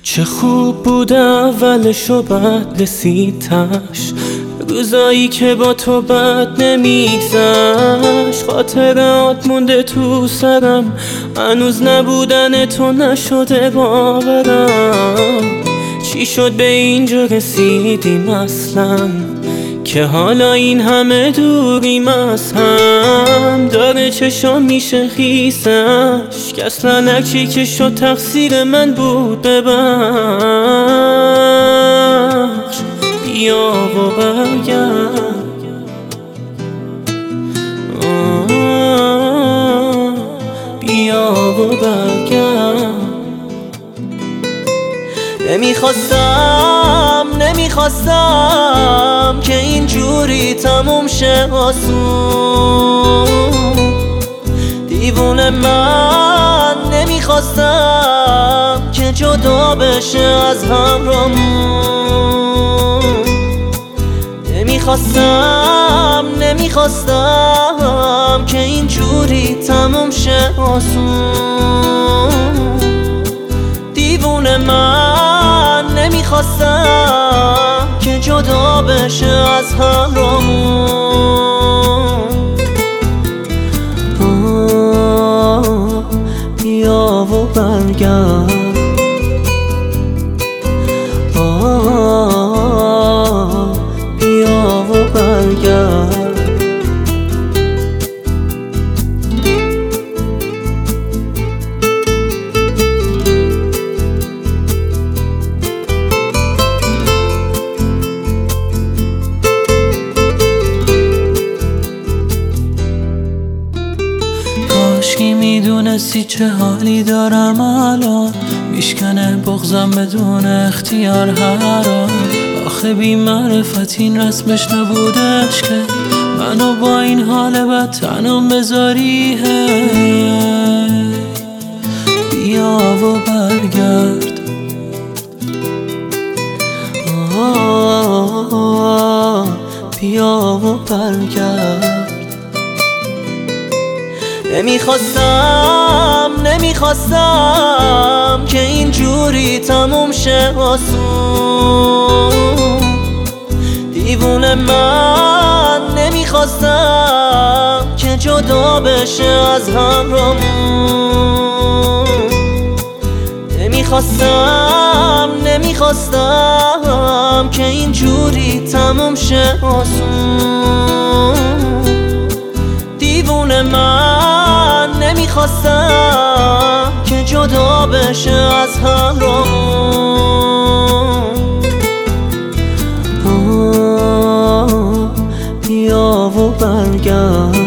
چه خوب بود اولش و بعد رسیدش، روزایی که با تو بد نمیگذشت. خاطرات مونده تو سرم، هنوز نبودن تو نشده باورم. چی شد به اینجا رسیدیم اصلا، که حالا این همه دوریم از هم. داره چشام میشه خیسش، که اصلا هرچی که شد تقصیر من بود ببخش. بیا و برگرد، بیا و برگرد. نمیخواستم که اینجوری تموم شه آسون. دیوونه من نمیخواستم که جدا بشه از همراهمون. نمیخواستم که اینجوری تموم شه آسون. دیوونه من نمیخواستم که جدا بشه از همراهمون. بیا و برگرد، بیا و برگرد. کاشکی میدونستی چه حالی دارم الان، میشکنه بغضم بدون اختیار هران. آخه بی معرفت این رسمش نبودش که منو با این حال بد تنم بذاری. بیا و برگرد، بیا و برگرد. نمیخواستم که اینجوری تموم شه آسون. دیوونه من نمیخواستم که جدا بشه از همراهمون. نمیخواستم که اینجوری تموم شه آسون. دیوونه من نمیخواستم که جدا بشه از همراهمون. بیا و برگرد.